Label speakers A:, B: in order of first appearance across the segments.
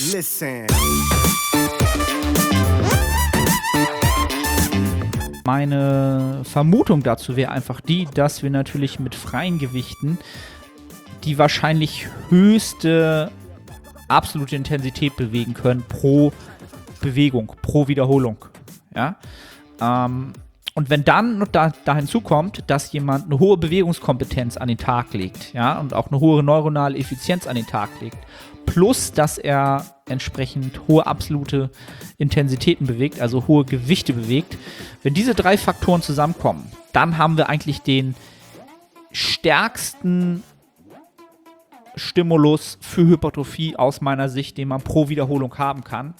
A: Listen.
B: Meine Vermutung dazu wäre einfach die, dass wir natürlich mit freien Gewichten die wahrscheinlich höchste absolute Intensität bewegen können pro Bewegung, pro Wiederholung. Ja? Und wenn dann noch da hinzukommt, dass jemand eine hohe Bewegungskompetenz an den Tag legt, ja, und auch eine hohe neuronale Effizienz an den Tag legt, plus dass er entsprechend hohe absolute Intensitäten bewegt, also hohe Gewichte bewegt, wenn diese drei Faktoren zusammenkommen, dann haben wir eigentlich den stärksten Stimulus für Hypertrophie aus meiner Sicht, den man pro Wiederholung haben kann.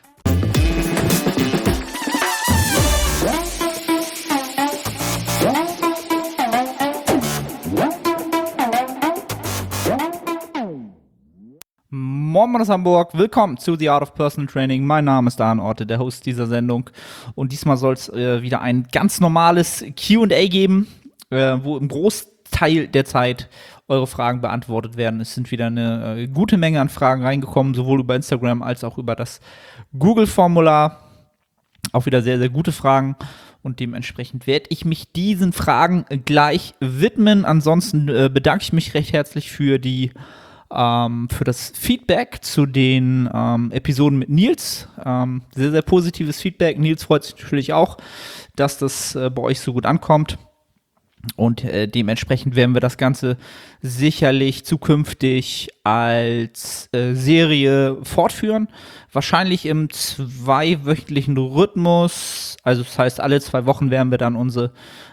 B: Moin aus Hamburg, willkommen zu The Art of Personal Training. Mein Name ist Dan Orte, der Host dieser Sendung. Und diesmal soll es wieder ein ganz normales Q&A geben, wo im Großteil der Zeit eure Fragen beantwortet werden. Es sind wieder eine gute Menge an Fragen reingekommen, sowohl über Instagram als auch über das Google-Formular. Auch wieder sehr, sehr gute Fragen. Und dementsprechend werde ich mich diesen Fragen gleich widmen. Ansonsten bedanke ich mich recht herzlich für das Feedback zu den Episoden mit Nils. Sehr, sehr positives Feedback. Nils freut sich natürlich auch, dass das bei euch so gut ankommt. Und dementsprechend werden wir das Ganze sicherlich zukünftig als Serie fortführen. Wahrscheinlich im 2-wöchentlichen Rhythmus. Also das heißt, alle 2 Wochen werden wir dann unseren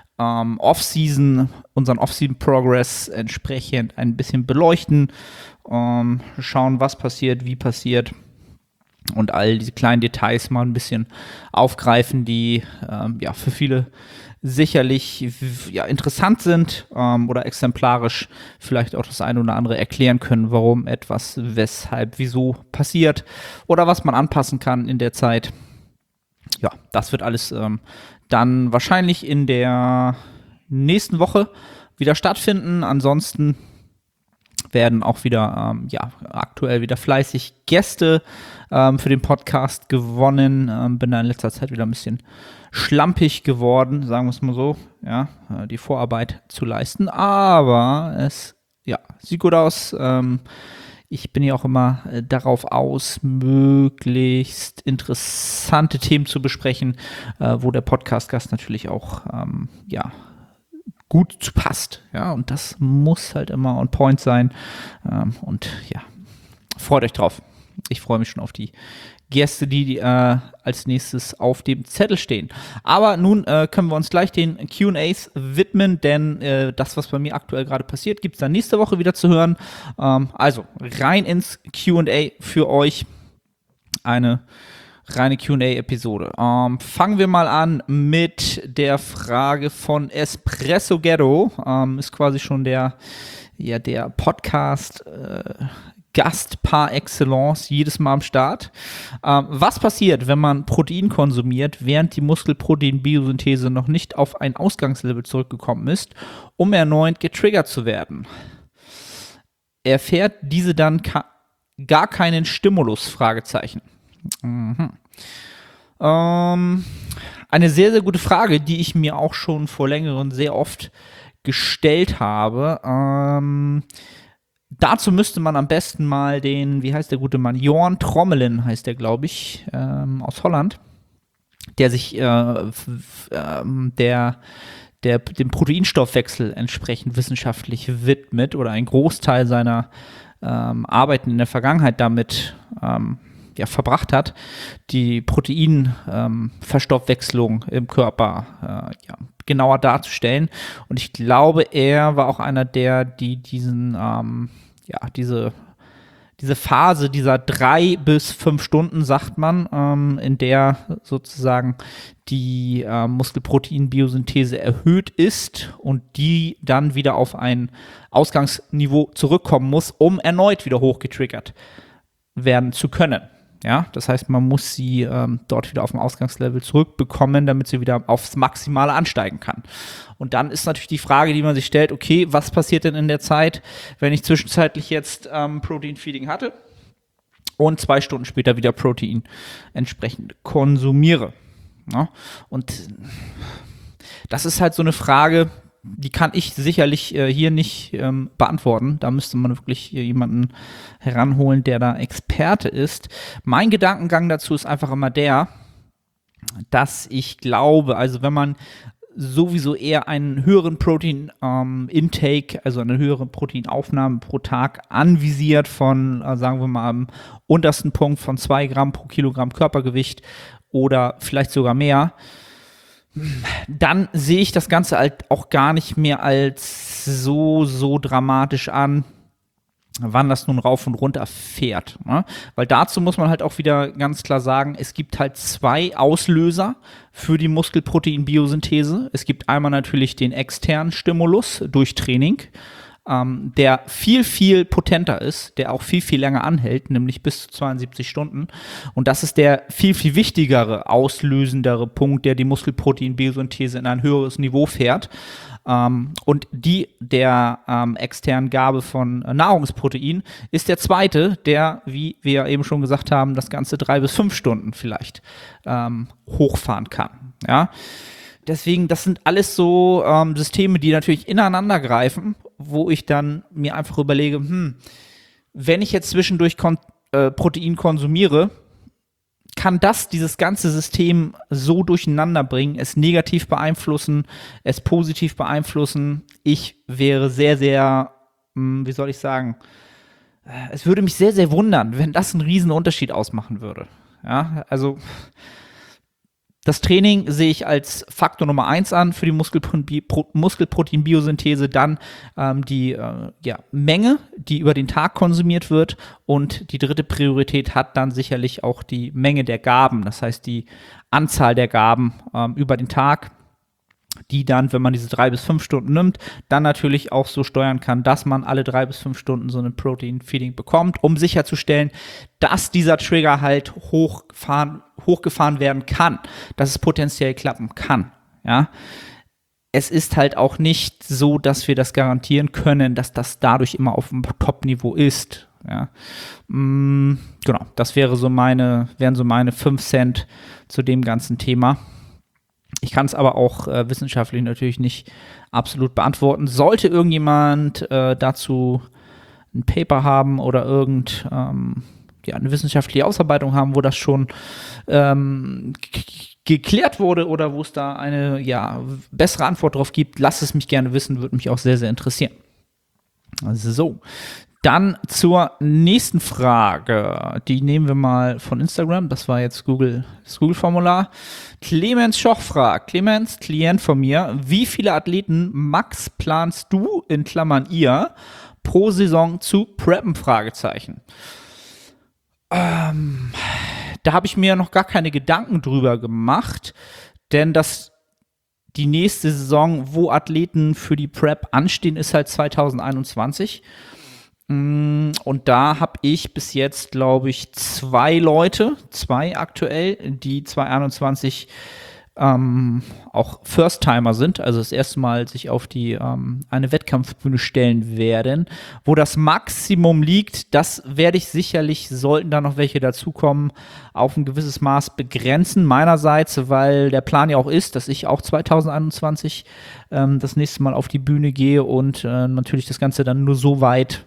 B: Off-Season-Progress entsprechend ein bisschen beleuchten, schauen, was passiert, wie passiert und all diese kleinen Details mal ein bisschen aufgreifen, die für viele sicherlich interessant sind oder exemplarisch vielleicht auch das eine oder andere erklären können, warum etwas, weshalb, wieso passiert oder was man anpassen kann in der Zeit. Ja, das wird alles dann wahrscheinlich in der nächsten Woche wieder stattfinden. Ansonsten werden auch wieder aktuell wieder fleißig Gäste für den Podcast gewonnen. Bin da in letzter Zeit wieder ein bisschen schlampig geworden, sagen wir es mal so, ja, die Vorarbeit zu leisten. Aber es sieht gut aus. Ich bin ja auch immer darauf aus, möglichst interessante Themen zu besprechen, wo der Podcast-Gast natürlich auch gut zu passt. Ja, und das muss halt immer on point sein. Freut euch drauf. Ich freue mich schon auf die Gäste, die als nächstes auf dem Zettel stehen. Aber nun können wir uns gleich den Q&As widmen, denn das, was bei mir aktuell gerade passiert, gibt es dann nächste Woche wieder zu hören. Also rein ins Q&A für euch. Eine reine Q&A-Episode. Fangen wir mal an mit der Frage von Espresso Ghetto. Ist quasi schon der Podcast Gast par excellence, jedes Mal am Start. Was passiert, wenn man Protein konsumiert, während die Muskelprotein-Biosynthese noch nicht auf ein Ausgangslevel zurückgekommen ist, um erneut getriggert zu werden? Erfährt diese dann gar keinen Stimulus? Fragezeichen. Eine sehr, sehr gute Frage, die ich mir auch schon vor längerem sehr oft gestellt habe. Dazu müsste man am besten mal wie heißt der gute Mann? Jorn Trommelen heißt der, glaube ich, aus Holland, der sich dem Proteinstoffwechsel entsprechend wissenschaftlich widmet oder einen Großteil seiner Arbeiten in der Vergangenheit damit verbracht hat, die Proteinverstoffwechslung im Körper genauer darzustellen. Und ich glaube, er war auch einer diese Phase dieser 3 bis 5 Stunden, sagt man, in der sozusagen die Muskelprotein-Biosynthese erhöht ist und die dann wieder auf ein Ausgangsniveau zurückkommen muss, um erneut wieder hochgetriggert werden zu können. Ja, das heißt, man muss sie dort wieder auf dem Ausgangslevel zurückbekommen, damit sie wieder aufs Maximale ansteigen kann. Und dann ist natürlich die Frage, die man sich stellt, okay, was passiert denn in der Zeit, wenn ich zwischenzeitlich jetzt Protein Feeding hatte und 2 Stunden später wieder Protein entsprechend konsumiere. Ja? Und das ist halt so eine Frage, die kann ich sicherlich hier nicht beantworten. Da müsste man wirklich jemanden heranholen, der da Experte ist. Mein Gedankengang dazu ist einfach immer der, dass ich glaube, also wenn man sowieso eher einen höheren Protein-Intake, also eine höhere Proteinaufnahme pro Tag anvisiert von, sagen wir mal, am untersten Punkt von 2 Gramm pro Kilogramm Körpergewicht oder vielleicht sogar mehr, dann sehe ich das Ganze halt auch gar nicht mehr als so dramatisch an, wann das nun rauf und runter fährt. Ne? Weil dazu muss man halt auch wieder ganz klar sagen, es gibt halt 2 Auslöser für die Muskelprotein-Biosynthese. Es gibt einmal natürlich den externen Stimulus durch Training, der viel potenter ist, der auch viel länger anhält, nämlich bis zu 72 Stunden. Und das ist der viel wichtigere, auslösendere Punkt, der die Muskelprotein-Biosynthese in ein höheres Niveau fährt. Und der externen Gabe von Nahrungsprotein ist der zweite, der, wie wir eben schon gesagt haben, das Ganze 3 bis 5 Stunden vielleicht hochfahren kann. Ja? Deswegen, das sind alles so Systeme, die natürlich ineinander greifen, wo ich dann mir einfach überlege, wenn ich jetzt zwischendurch Protein konsumiere, kann das dieses ganze System so durcheinander bringen, es negativ beeinflussen, es positiv beeinflussen. Ich wäre sehr, wie soll ich sagen, es würde mich sehr wundern, wenn das einen riesen Unterschied ausmachen würde. Ja, also das Training sehe ich als Faktor Nummer 1 an für die Muskelprotein-Biosynthese, dann die Menge, die über den Tag konsumiert wird, und die dritte Priorität hat dann sicherlich auch die Menge der Gaben, das heißt die Anzahl der Gaben über den Tag, die dann, wenn man diese 3 bis 5 Stunden nimmt, dann natürlich auch so steuern kann, dass man alle 3 bis 5 Stunden so ein Protein-Feeding bekommt, um sicherzustellen, dass dieser Trigger halt hochgefahren werden kann, dass es potenziell klappen kann. Ja? Es ist halt auch nicht so, dass wir das garantieren können, dass das dadurch immer auf dem Top-Niveau ist. Ja? Genau, das wären so meine 5 Cent zu dem ganzen Thema. Ich kann es aber auch wissenschaftlich natürlich nicht absolut beantworten. Sollte irgendjemand dazu ein Paper haben oder eine wissenschaftliche Ausarbeitung haben, wo das schon geklärt wurde oder wo es da eine bessere Antwort drauf gibt, lasst es mich gerne wissen, würde mich auch sehr interessieren. So, dann zur nächsten Frage. Die nehmen wir mal von Instagram. Das war jetzt das Google-Formular. Clemens Schoch fragt, Clemens, Klient von mir, wie viele Athleten max planst du, in Klammern ihr, pro Saison zu preppen? Fragezeichen. Da habe ich mir noch gar keine Gedanken drüber gemacht, denn die nächste Saison, wo Athleten für die Prep anstehen, ist halt 2021. Und da habe ich bis jetzt, glaube ich, 2 aktuell, die 2021 auch First-Timer sind, also das erste Mal sich auf eine Wettkampfbühne stellen werden. Wo das Maximum liegt, das werde ich sicherlich, sollten da noch welche dazukommen, auf ein gewisses Maß begrenzen meinerseits, weil der Plan ja auch ist, dass ich auch 2021 das nächste Mal auf die Bühne gehe und natürlich das Ganze dann nur so weit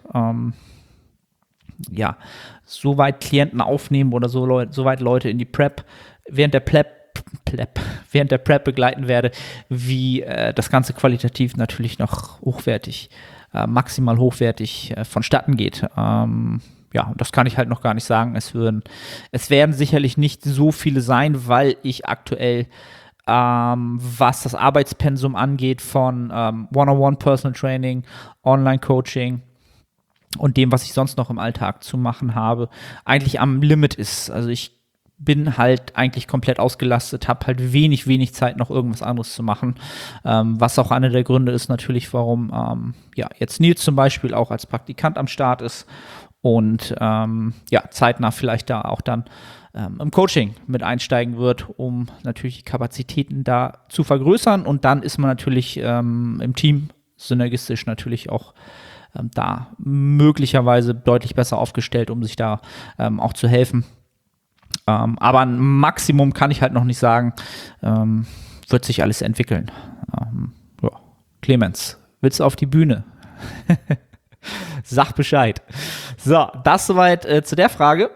B: Klienten aufnehmen oder so weit Leute in die Prep während der Prep begleiten werde, wie das Ganze qualitativ natürlich noch maximal hochwertig vonstatten geht. Das kann ich halt noch gar nicht sagen. Es werden sicherlich nicht so viele sein, weil ich aktuell, was das Arbeitspensum angeht von One-on-One Personal Training, Online-Coaching und dem, was ich sonst noch im Alltag zu machen habe, eigentlich am Limit ist. Also ich bin halt eigentlich komplett ausgelastet, habe halt wenig Zeit, noch irgendwas anderes zu machen, was auch einer der Gründe ist natürlich, warum jetzt Nils zum Beispiel auch als Praktikant am Start ist und zeitnah vielleicht da auch dann im Coaching mit einsteigen wird, um natürlich die Kapazitäten da zu vergrößern, und dann ist man natürlich im Team synergistisch natürlich auch da möglicherweise deutlich besser aufgestellt, um sich da auch zu helfen. Aber ein Maximum kann ich halt noch nicht sagen. Wird sich alles entwickeln. Ja. Clemens, willst du auf die Bühne? Sag Bescheid. So, das soweit zu der Frage.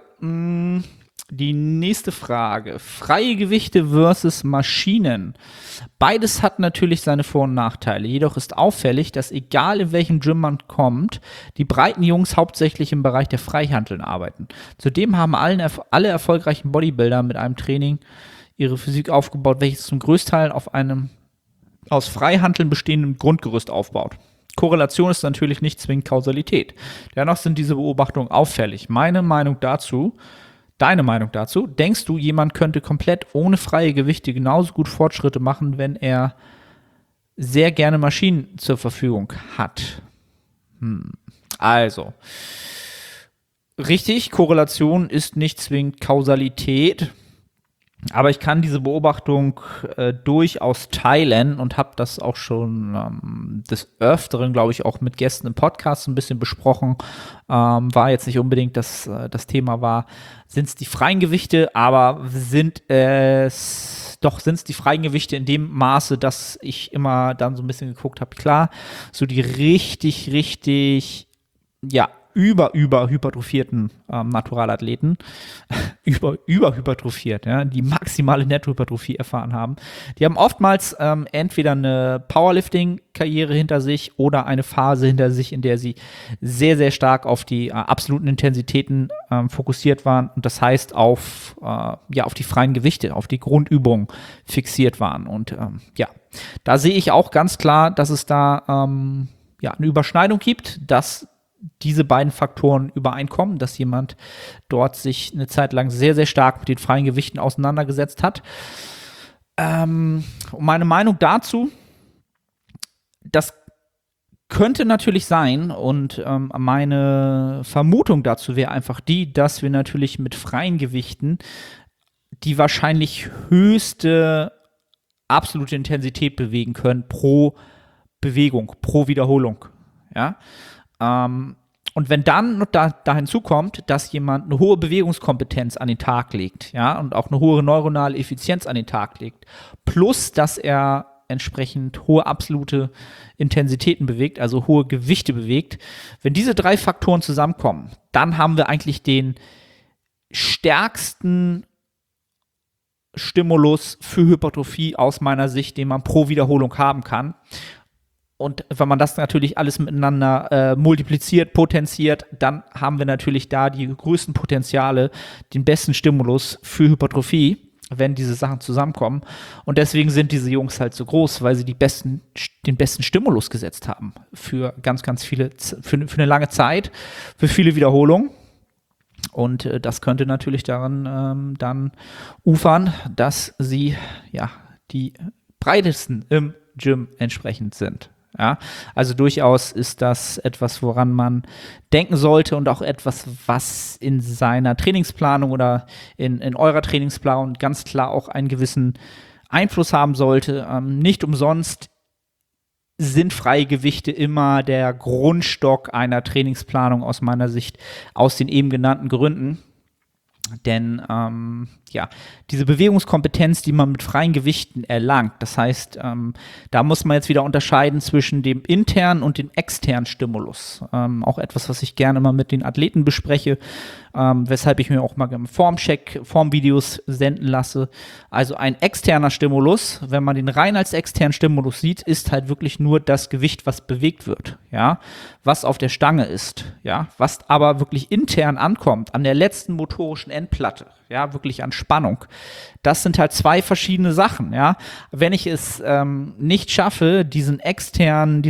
B: Die nächste Frage. Freie Gewichte versus Maschinen. Beides hat natürlich seine Vor- und Nachteile. Jedoch ist auffällig, dass egal in welchem Gym man kommt, die breiten Jungs hauptsächlich im Bereich der Freihanteln arbeiten. Zudem haben alle erfolgreichen Bodybuilder mit einem Training ihre Physik aufgebaut, welches zum Größteil auf einem aus Freihanteln bestehenden Grundgerüst aufbaut. Korrelation ist natürlich nicht zwingend Kausalität. Dennoch sind diese Beobachtungen auffällig. Deine Meinung dazu, denkst du, jemand könnte komplett ohne freie Gewichte genauso gut Fortschritte machen, wenn er sehr gerne Maschinen zur Verfügung hat? Also, richtig, Korrelation ist nicht zwingend Kausalität. Aber ich kann diese Beobachtung durchaus teilen und habe das auch schon des Öfteren, glaube ich, auch mit Gästen im Podcast ein bisschen besprochen. War jetzt nicht unbedingt das Thema war, sind es die freien Gewichte, aber sind es die freien Gewichte in dem Maße, dass ich immer dann so ein bisschen geguckt habe, klar, so die richtig, ja, überhypertrophierten Naturalathleten, überhypertrophiert, ja, die maximale Nettohypertrophie erfahren haben. Die haben oftmals entweder eine Powerlifting-Karriere hinter sich oder eine Phase hinter sich, in der sie sehr, sehr stark auf die absoluten Intensitäten fokussiert waren und das heißt auf die freien Gewichte, auf die Grundübungen fixiert waren. Und da sehe ich auch ganz klar, dass es da eine Überschneidung gibt, dass diese beiden Faktoren übereinkommen, dass jemand dort sich eine Zeit lang sehr, sehr stark mit den freien Gewichten auseinandergesetzt hat. Und meine Meinung dazu, das könnte natürlich sein und meine Vermutung dazu wäre einfach die, dass wir natürlich mit freien Gewichten die wahrscheinlich höchste absolute Intensität bewegen können pro Bewegung, pro Wiederholung. Ja. Und wenn dann noch da hinzukommt, dass jemand eine hohe Bewegungskompetenz an den Tag legt, ja, und auch eine hohe neuronale Effizienz an den Tag legt, plus dass er entsprechend hohe absolute Intensitäten bewegt, also hohe Gewichte bewegt, wenn diese drei Faktoren zusammenkommen, dann haben wir eigentlich den stärksten Stimulus für Hypertrophie aus meiner Sicht, den man pro Wiederholung haben kann. Und wenn man das natürlich alles miteinander multipliziert, potenziert, dann haben wir natürlich da die größten Potenziale, den besten Stimulus für Hypertrophie, wenn diese Sachen zusammenkommen. Und deswegen sind diese Jungs halt so groß, weil sie den besten Stimulus gesetzt haben für ganz, ganz viele, für eine lange Zeit, für viele Wiederholungen. Und das könnte natürlich daran dann ufern, dass sie die breitesten im Gym entsprechend sind. Ja, also durchaus ist das etwas, woran man denken sollte und auch etwas, was in seiner Trainingsplanung oder in eurer Trainingsplanung ganz klar auch einen gewissen Einfluss haben sollte. Nicht umsonst sind freie Gewichte immer der Grundstock einer Trainingsplanung aus meiner Sicht, aus den eben genannten Gründen. Denn diese Bewegungskompetenz, die man mit freien Gewichten erlangt, das heißt, da muss man jetzt wieder unterscheiden zwischen dem internen und dem externen Stimulus. Auch etwas, was ich gerne mal mit den Athleten bespreche, weshalb ich mir auch mal Formvideos senden lasse. Also ein externer Stimulus, wenn man den rein als externen Stimulus sieht, ist halt wirklich nur das Gewicht, was bewegt wird, ja, was auf der Stange ist, ja, was aber wirklich intern ankommt, an der letzten motorischen Endplatte, ja, wirklich an Spannung. Das sind halt zwei verschiedene Sachen, ja. Wenn ich es nicht schaffe, diese externe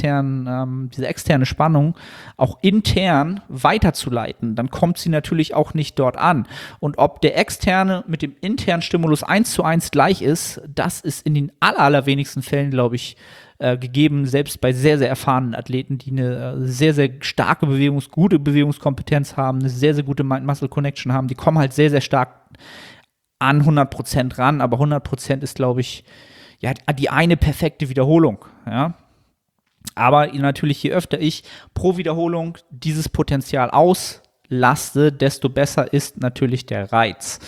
B: Spannung auch intern weiterzuleiten, dann kommt sie natürlich auch nicht dort an. Und ob der externe mit dem internen Stimulus 1:1 gleich ist, das ist in den allerwenigsten Fällen, glaube ich, gegeben, selbst bei sehr, sehr erfahrenen Athleten, die eine sehr, sehr starke gute Bewegungskompetenz haben, eine sehr, sehr gute Mind-Muscle-Connection haben, die kommen halt sehr, sehr stark an 100% ran, aber 100% ist, glaube ich, ja, die eine perfekte Wiederholung, ja. Aber natürlich, je öfter ich pro Wiederholung dieses Potenzial auslaste, desto besser ist natürlich der Reiz.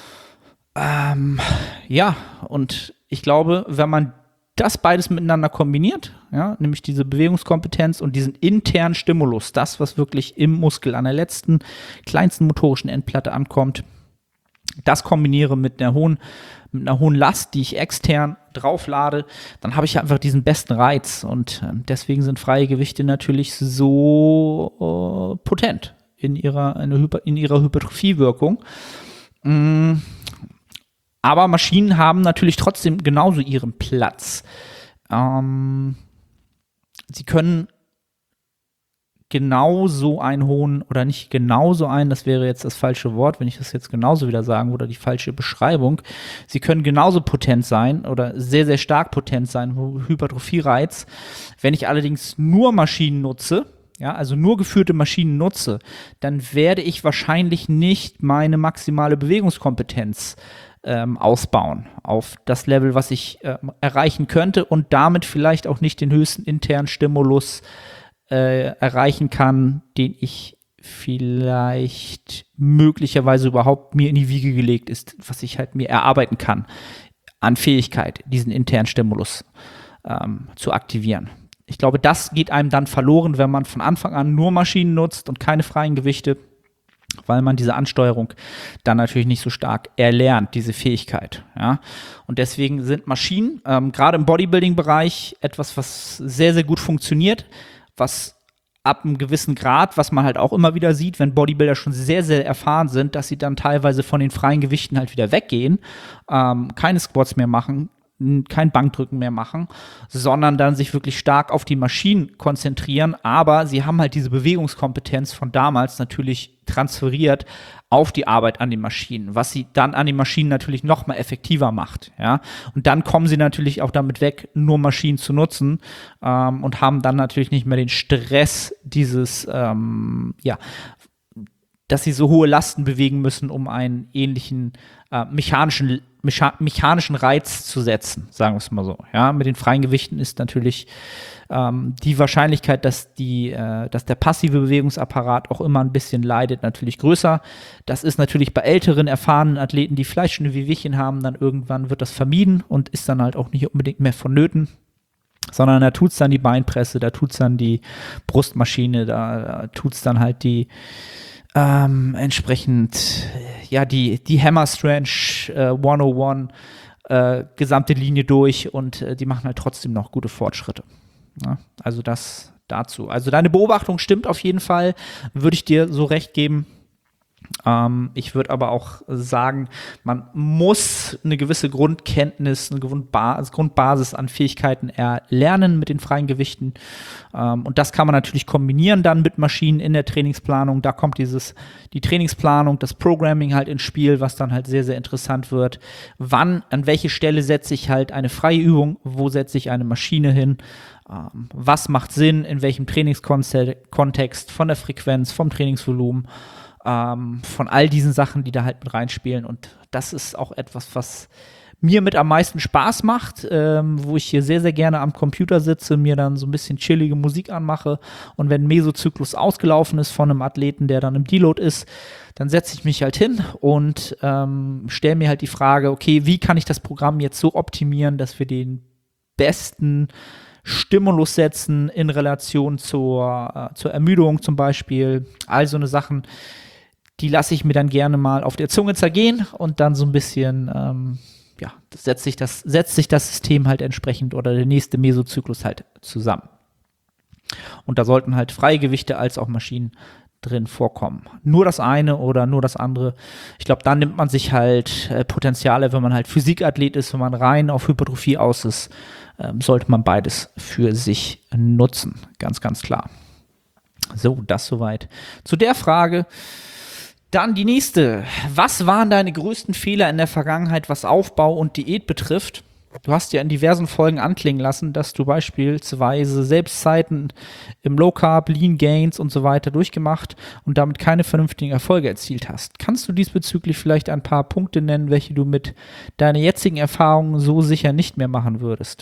B: Ja, und ich glaube, wenn man das beides miteinander kombiniert, ja, nämlich diese Bewegungskompetenz und diesen internen Stimulus, das, was wirklich im Muskel an der letzten, kleinsten motorischen Endplatte ankommt, das kombiniere mit einer hohen Last, die ich extern drauflade, dann habe ich einfach diesen besten Reiz. Und deswegen sind freie Gewichte natürlich so potent in ihrer Hypertrophiewirkung. Aber Maschinen haben natürlich trotzdem genauso ihren Platz. Sie können genauso einen hohen, oder nicht genauso einen, das wäre jetzt das falsche Wort, wenn ich das jetzt genauso wieder sagen würde, die falsche Beschreibung. Sie können genauso potent sein oder sehr, sehr stark potent sein, Hypertrophie-Reiz. Wenn ich allerdings nur Maschinen nutze, ja, also nur geführte Maschinen nutze, dann werde ich wahrscheinlich nicht meine maximale Bewegungskompetenz ausbauen auf das Level, was ich erreichen könnte und damit vielleicht auch nicht den höchsten internen Stimulus erreichen kann, den ich vielleicht möglicherweise überhaupt mir in die Wiege gelegt ist, was ich halt mir erarbeiten kann an Fähigkeit, diesen internen Stimulus zu aktivieren. Ich glaube, das geht einem dann verloren, wenn man von Anfang an nur Maschinen nutzt und keine freien Gewichte, weil man diese Ansteuerung dann natürlich nicht so stark erlernt, diese Fähigkeit. Ja? Und deswegen sind Maschinen, gerade im Bodybuilding-Bereich, etwas, was sehr, sehr gut funktioniert, was ab einem gewissen Grad, was man halt auch immer wieder sieht, wenn Bodybuilder schon sehr, sehr erfahren sind, dass sie dann teilweise von den freien Gewichten halt wieder weggehen, keine Squats mehr machen, kein Bankdrücken mehr machen, sondern dann sich wirklich stark auf die Maschinen konzentrieren, aber sie haben halt diese Bewegungskompetenz von damals natürlich transferiert auf die Arbeit an den Maschinen, was sie dann an den Maschinen natürlich noch mal effektiver macht, ja, und dann kommen sie natürlich auch damit weg, nur Maschinen zu nutzen und haben dann natürlich nicht mehr den Stress dieses, dass sie so hohe Lasten bewegen müssen, um einen ähnlichen mechanischen Reiz zu setzen, sagen wir es mal so. Ja, mit den freien Gewichten ist natürlich die Wahrscheinlichkeit, dass der passive Bewegungsapparat auch immer ein bisschen leidet, natürlich größer. Das ist natürlich bei älteren, erfahrenen Athleten, die vielleicht schon ein Wehwehchen haben, dann irgendwann wird das vermieden und ist dann halt auch nicht unbedingt mehr vonnöten. Sondern da tut's dann die Beinpresse, da tut's dann die Brustmaschine, da tut's dann halt die entsprechend, ja, die Hammer Strength 101 gesamte Linie durch und die machen halt trotzdem noch gute Fortschritte. Ja, also das dazu. Also deine Beobachtung stimmt auf jeden Fall, würde ich dir so recht geben. Ich würde aber auch sagen, man muss eine gewisse Grundkenntnis, eine Grundbasis an Fähigkeiten erlernen mit den freien Gewichten. Und das kann man natürlich kombinieren dann mit Maschinen in der Trainingsplanung. Da kommt die Trainingsplanung, das Programming halt ins Spiel, was dann halt sehr, sehr interessant wird. An welche Stelle setze ich halt eine freie Übung? Wo setze ich eine Maschine hin? Was macht Sinn? In welchem Trainingskontext? Von der Frequenz, vom Trainingsvolumen? Von all diesen Sachen, die da halt mit reinspielen. Und das ist auch etwas, was mir mit am meisten Spaß macht, wo ich hier sehr, sehr gerne am Computer sitze, mir dann so ein bisschen chillige Musik anmache und wenn ein Mesozyklus ausgelaufen ist von einem Athleten, der dann im Deload ist, dann setze ich mich halt hin und stelle mir halt die Frage, okay, wie kann ich das Programm jetzt so optimieren, dass wir den besten Stimulus setzen in Relation zur Ermüdung zum Beispiel, all so eine Sachen, die lasse ich mir dann gerne mal auf der Zunge zergehen und dann so ein bisschen, setzt sich das System halt entsprechend oder der nächste Mesozyklus halt zusammen. Und da sollten halt freie Gewichte als auch Maschinen drin vorkommen. Nur das eine oder nur das andere. Ich glaube, da nimmt man sich halt Potenziale, wenn man halt Physikathlet ist, wenn man rein auf Hypertrophie aus ist, sollte man beides für sich nutzen. Ganz, ganz klar. So, das soweit zu der Frage. Dann die nächste. Was waren deine größten Fehler in der Vergangenheit, was Aufbau und Diät betrifft? Du hast ja in diversen Folgen anklingen lassen, dass du beispielsweise Selbstzeiten im Low Carb, Lean Gains und so weiter durchgemacht und damit keine vernünftigen Erfolge erzielt hast. Kannst du diesbezüglich vielleicht ein paar Punkte nennen, welche du mit deiner jetzigen Erfahrung so sicher nicht mehr machen würdest?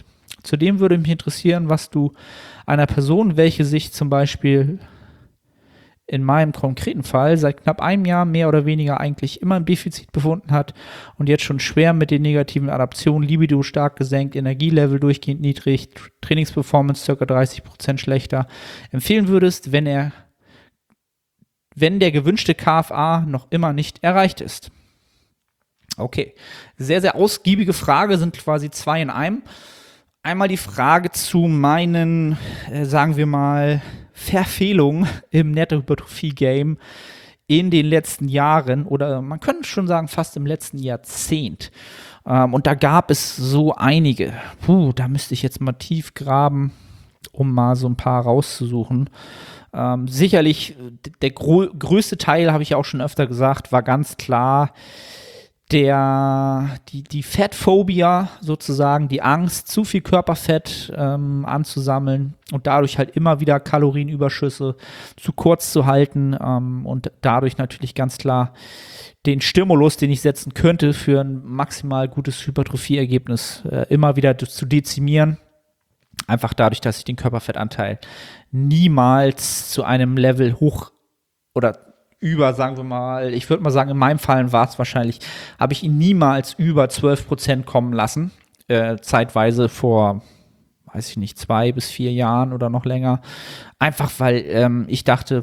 B: Zudem würde mich interessieren, was du einer Person, welche sich zum Beispiel in meinem konkreten Fall seit knapp einem Jahr mehr oder weniger eigentlich immer im Defizit befunden hat und jetzt schon schwer mit den negativen Adaptionen, Libido stark gesenkt, Energielevel durchgehend niedrig, Trainingsperformance ca. 30% schlechter, empfehlen würdest, wenn der gewünschte KFA noch immer nicht erreicht ist. Okay, sehr, sehr ausgiebige Frage, sind quasi 2 in einem. Einmal die Frage zu meinen, sagen wir mal, Verfehlungen im Nettohypertrophie-Game in den letzten Jahren oder man könnte schon sagen fast im letzten Jahrzehnt. Und da gab es so einige. Da müsste ich jetzt mal tief graben, um mal so ein paar rauszusuchen. Sicherlich der größte Teil, habe ich ja auch schon öfter gesagt, war ganz klar die Fettphobia sozusagen, die Angst, zu viel Körperfett anzusammeln und dadurch halt immer wieder Kalorienüberschüsse zu kurz zu halten und dadurch natürlich ganz klar den Stimulus, den ich setzen könnte für ein maximal gutes Hypertrophie-Ergebnis, immer wieder zu dezimieren. Einfach dadurch, dass ich den Körperfettanteil niemals zu einem Level hoch oder über, sagen wir mal, ich würde mal sagen, in meinem Fall war es wahrscheinlich, habe ich ihn niemals über 12% kommen lassen. Zeitweise vor, weiß ich nicht, 2 bis 4 Jahren oder noch länger. Einfach weil ich dachte,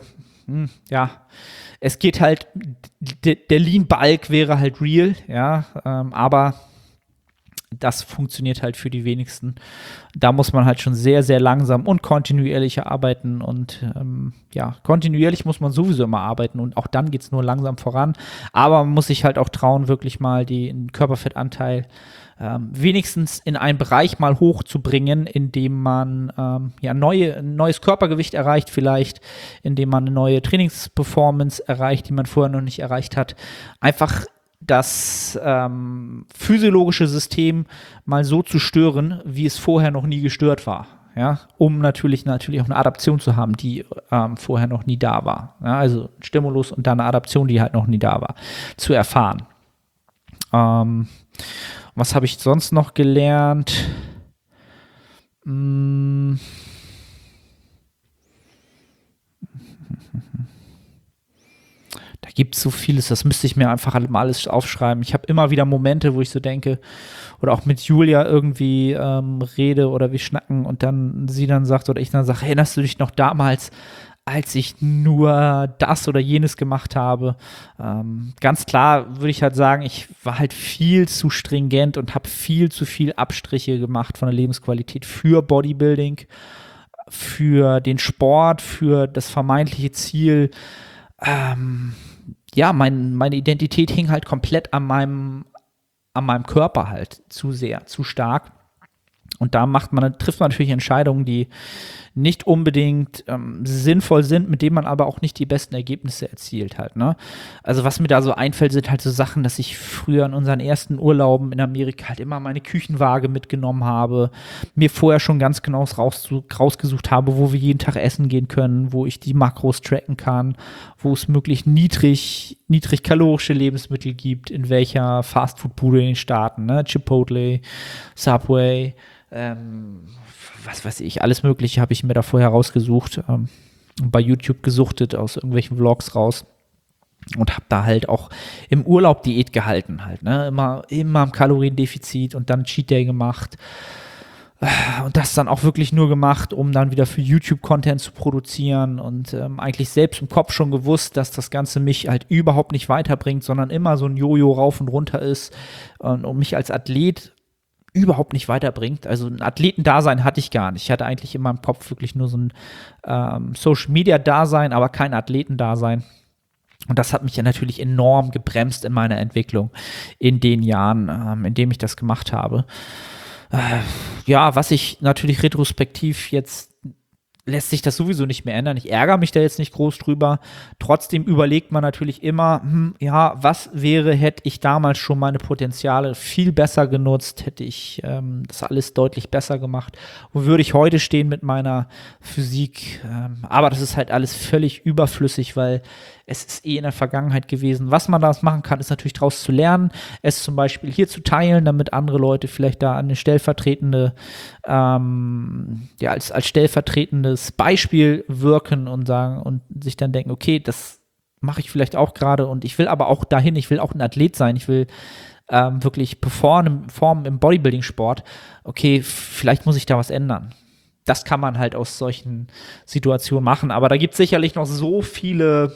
B: es geht halt, der Lean Bulk wäre halt real, ja, aber das funktioniert halt für die wenigsten. Da muss man halt schon sehr, sehr langsam und kontinuierlich arbeiten und kontinuierlich muss man sowieso immer arbeiten und auch dann geht es nur langsam voran. Aber man muss sich halt auch trauen, wirklich mal den Körperfettanteil wenigstens in einen Bereich mal hochzubringen, in dem man ein neues Körpergewicht erreicht vielleicht, indem man eine neue Trainingsperformance erreicht, die man vorher noch nicht erreicht hat. Einfach das physiologische System mal so zu stören, wie es vorher noch nie gestört war. Ja, um natürlich auch eine Adaption zu haben, die vorher noch nie da war. Ja, also ein Stimulus und dann eine Adaption, die halt noch nie da war, zu erfahren. Was habe ich sonst noch gelernt? Da gibt es so vieles, das müsste ich mir einfach mal alles aufschreiben. Ich habe immer wieder Momente, wo ich so denke, oder auch mit Julia irgendwie rede oder wir schnacken und dann sie dann sagt oder ich dann sage, erinnerst du dich noch damals, als ich nur das oder jenes gemacht habe? Ganz klar würde ich halt sagen, ich war halt viel zu stringent und habe viel zu viel Abstriche gemacht von der Lebensqualität für Bodybuilding, für den Sport, für das vermeintliche Ziel. Meine Identität hing halt komplett an meinem Körper halt zu sehr, zu stark. Und da trifft man natürlich Entscheidungen, die nicht unbedingt sinnvoll sind, mit denen man aber auch nicht die besten Ergebnisse erzielt halt, ne? Also was mir da so einfällt, sind halt so Sachen, dass ich früher in unseren ersten Urlauben in Amerika halt immer meine Küchenwaage mitgenommen habe, mir vorher schon ganz genau rausgesucht habe, wo wir jeden Tag essen gehen können, wo ich die Makros tracken kann, wo es möglichst niedrig kalorische Lebensmittel gibt, in welcher Fastfood-Bude in den Staaten, ne? Chipotle, Subway, was weiß ich, alles Mögliche habe ich mir da vorher rausgesucht, bei YouTube gesuchtet, aus irgendwelchen Vlogs raus und habe da halt auch im Urlaub Diät gehalten halt, ne? Immer im Kaloriendefizit und dann Cheat Day gemacht und das dann auch wirklich nur gemacht, um dann wieder für YouTube Content zu produzieren und eigentlich selbst im Kopf schon gewusst, dass das Ganze mich halt überhaupt nicht weiterbringt, sondern immer so ein Jojo rauf und runter ist und mich als Athlet überhaupt nicht weiterbringt. Also ein Athletendasein hatte ich gar nicht. Ich hatte eigentlich in meinem Kopf wirklich nur so ein Social-Media-Dasein, aber kein Athletendasein. Und das hat mich ja natürlich enorm gebremst in meiner Entwicklung in den Jahren, in dem ich das gemacht habe. Was ich natürlich retrospektiv jetzt lässt sich das sowieso nicht mehr ändern. Ich ärgere mich da jetzt nicht groß drüber. Trotzdem überlegt man natürlich immer, was wäre, hätte ich damals schon meine Potenziale viel besser genutzt, hätte ich das alles deutlich besser gemacht. Wo würde ich heute stehen mit meiner Physik? Aber das ist halt alles völlig überflüssig, weil es ist in der Vergangenheit gewesen. Was man daraus machen kann, ist natürlich daraus zu lernen, es zum Beispiel hier zu teilen, damit andere Leute vielleicht da eine stellvertretende, als stellvertretendes Beispiel wirken und sagen und sich dann denken, okay, das mache ich vielleicht auch gerade und ich will aber auch dahin, ich will auch ein Athlet sein, ich will wirklich performen im Bodybuilding-Sport. Okay, vielleicht muss ich da was ändern. Das kann man halt aus solchen Situationen machen. Aber da gibt es sicherlich noch so viele,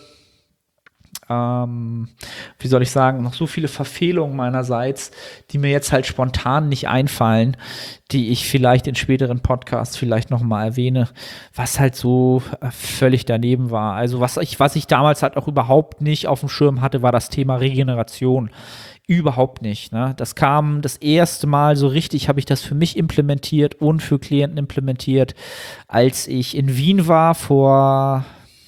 B: wie soll ich sagen, noch so viele Verfehlungen meinerseits, die mir jetzt halt spontan nicht einfallen, die ich vielleicht in späteren Podcasts vielleicht noch mal erwähne, was halt so völlig daneben war. Also was ich damals halt auch überhaupt nicht auf dem Schirm hatte, war das Thema Regeneration. Überhaupt nicht. Ne? Das kam das erste Mal so richtig, habe ich das für mich implementiert und für Klienten implementiert, als ich in Wien war vor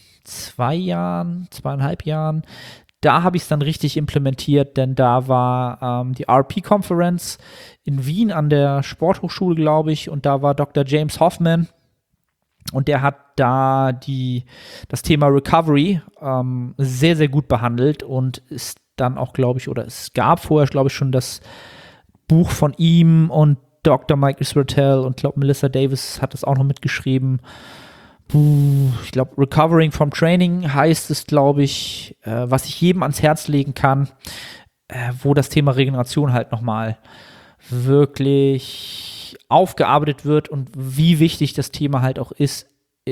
B: 2,5 Jahren. Da habe ich es dann richtig implementiert, denn da war die RP-Conference in Wien an der Sporthochschule, glaube ich, und da war Dr. James Hoffman und der hat da das Thema Recovery sehr, sehr gut behandelt und ist dann auch, glaube ich, oder es gab vorher, glaube ich, schon das Buch von ihm und Dr. Mike Israetel und, glaube Melissa Davis hat das auch noch mitgeschrieben. Ich glaube, Recovering from Training heißt es, glaube ich, was ich jedem ans Herz legen kann, wo das Thema Regeneration halt nochmal wirklich aufgearbeitet wird und wie wichtig das Thema halt auch ist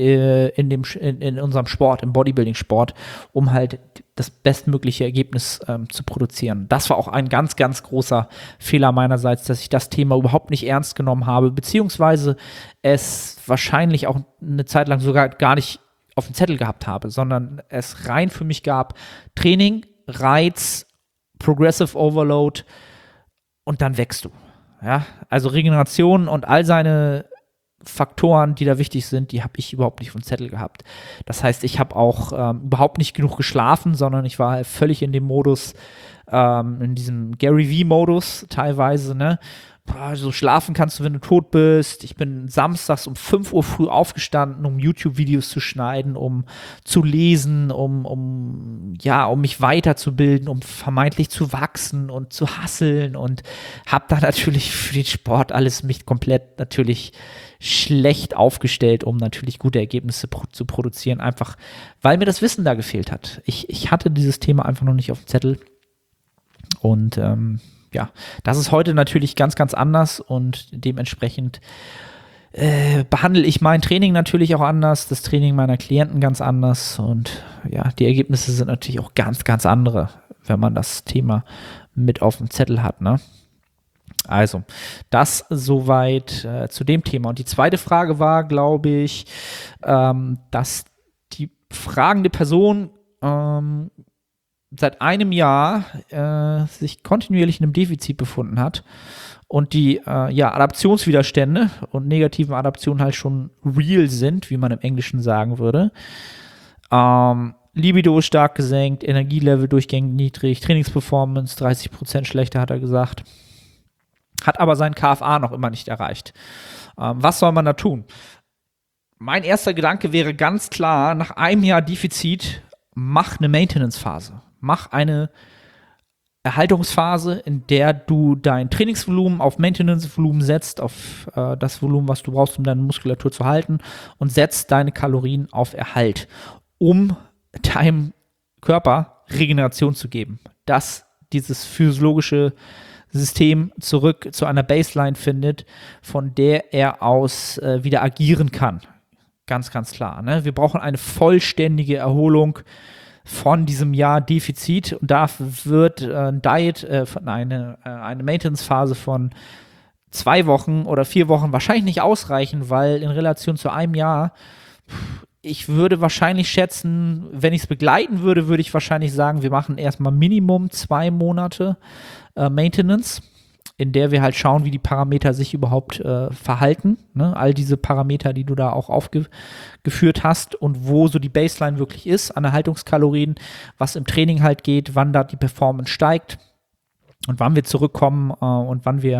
B: in unserem Sport, im Bodybuilding-Sport, um halt das bestmögliche Ergebnis zu produzieren. Das war auch ein ganz, ganz großer Fehler meinerseits, dass ich das Thema überhaupt nicht ernst genommen habe, beziehungsweise es wahrscheinlich auch eine Zeit lang sogar gar nicht auf dem Zettel gehabt habe, sondern es rein für mich gab Training, Reiz, Progressive Overload und dann wächst du. Ja? Also Regeneration und all seine Faktoren, die da wichtig sind, die habe ich überhaupt nicht auf dem Zettel gehabt. Das heißt, ich habe auch überhaupt nicht genug geschlafen, sondern ich war halt völlig in dem Modus, in diesem Gary-V-Modus teilweise, ne? So schlafen kannst du, wenn du tot bist. Ich bin samstags um 5 Uhr früh aufgestanden, um YouTube-Videos zu schneiden, um zu lesen, um mich weiterzubilden, um vermeintlich zu wachsen und zu hustlen und habe da natürlich für den Sport alles mich komplett natürlich schlecht aufgestellt, um natürlich gute Ergebnisse zu produzieren, einfach weil mir das Wissen da gefehlt hat. Ich hatte dieses Thema einfach noch nicht auf dem Zettel und das ist heute natürlich ganz, ganz anders und dementsprechend behandle ich mein Training natürlich auch anders, das Training meiner Klienten ganz anders und ja, die Ergebnisse sind natürlich auch ganz, ganz andere, wenn man das Thema mit auf dem Zettel hat, ne? Also, das soweit zu dem Thema. Und die zweite Frage war, glaube ich, dass die fragende Person seit einem Jahr sich kontinuierlich in einem Defizit befunden hat und die Adaptionswiderstände und negativen Adaptionen halt schon real sind, wie man im Englischen sagen würde. Libido ist stark gesenkt, Energielevel durchgängig niedrig, Trainingsperformance 30% schlechter, hat er gesagt. Hat aber seinen KFA noch immer nicht erreicht. Was soll man da tun? Mein erster Gedanke wäre ganz klar, nach einem Jahr Defizit, mach eine Maintenance-Phase. Mach eine Erhaltungsphase, in der du dein Trainingsvolumen auf Maintenance-Volumen setzt, auf das Volumen, was du brauchst, um deine Muskulatur zu halten und setzt deine Kalorien auf Erhalt, um deinem Körper Regeneration zu geben, dass dieses physiologische System zurück zu einer Baseline findet, von der er aus wieder agieren kann. Ganz, ganz klar. Ne? Wir brauchen eine vollständige Erholung von diesem Jahr Defizit und da wird ein Diet, eine Maintenance-Phase von 2 Wochen oder 4 Wochen wahrscheinlich nicht ausreichen, weil in Relation zu einem Jahr, ich würde wahrscheinlich schätzen, wenn ich es begleiten würde, würde ich wahrscheinlich sagen, wir machen erstmal Minimum 2 Monate Maintenance, in der wir halt schauen, wie die Parameter sich überhaupt verhalten. Ne? All diese Parameter, die du da auch aufgeführt hast und wo so die Baseline wirklich ist an Erhaltungskalorien, was im Training halt geht, wann da die Performance steigt und wann wir zurückkommen und wann wir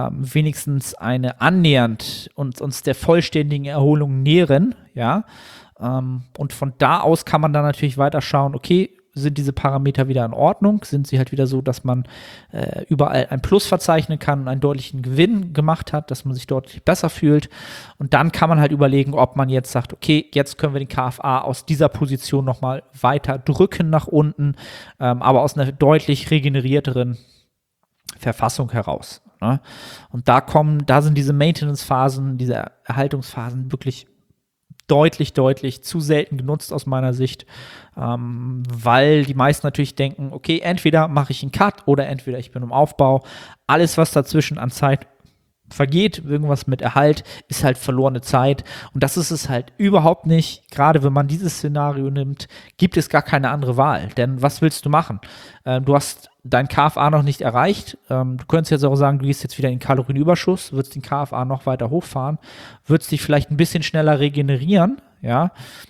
B: wenigstens eine annähernd uns der vollständigen Erholung nähren, ja. Und von da aus kann man dann natürlich weiter schauen, okay, sind diese Parameter wieder in Ordnung? Sind sie halt wieder so, dass man überall ein Plus verzeichnen kann und einen deutlichen Gewinn gemacht hat, dass man sich deutlich besser fühlt? Und dann kann man halt überlegen, ob man jetzt sagt, okay, jetzt können wir den KFA aus dieser Position nochmal weiter drücken nach unten, aber aus einer deutlich regenerierteren Verfassung heraus. Ne? Und da sind diese Maintenance-Phasen, diese Erhaltungsphasen wirklich deutlich zu selten genutzt aus meiner Sicht, weil die meisten natürlich denken, okay, entweder mache ich einen Cut oder entweder ich bin im Aufbau. Alles, was dazwischen an Zeit vergeht, irgendwas mit Erhalt, ist halt verlorene Zeit. Und das ist es halt überhaupt nicht. Gerade wenn man dieses Szenario nimmt, gibt es gar keine andere Wahl. Denn was willst du machen? Du hast dein KFA noch nicht erreicht. Du könntest jetzt auch sagen, du gehst jetzt wieder in Kalorienüberschuss, würdest den KFA noch weiter hochfahren, würdest dich vielleicht ein bisschen schneller regenerieren, ja.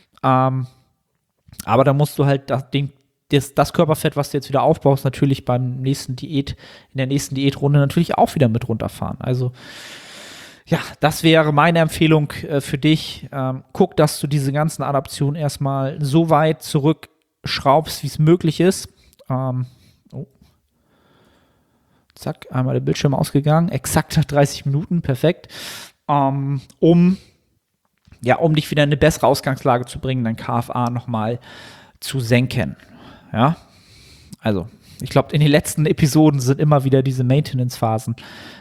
B: Aber dann musst du halt das Körperfett, was du jetzt wieder aufbaust, natürlich in der nächsten Diätrunde natürlich auch wieder mit runterfahren. Also ja, das wäre meine Empfehlung für dich. Guck, dass du diese ganzen Adaptionen erstmal so weit zurückschraubst, wie es möglich ist. Zack, einmal der Bildschirm ausgegangen. Exakt nach 30 Minuten, perfekt. Um dich wieder in eine bessere Ausgangslage zu bringen, dein KFA nochmal zu senken. Ja, also ich glaube, in den letzten Episoden sind immer wieder diese Maintenance-Phasen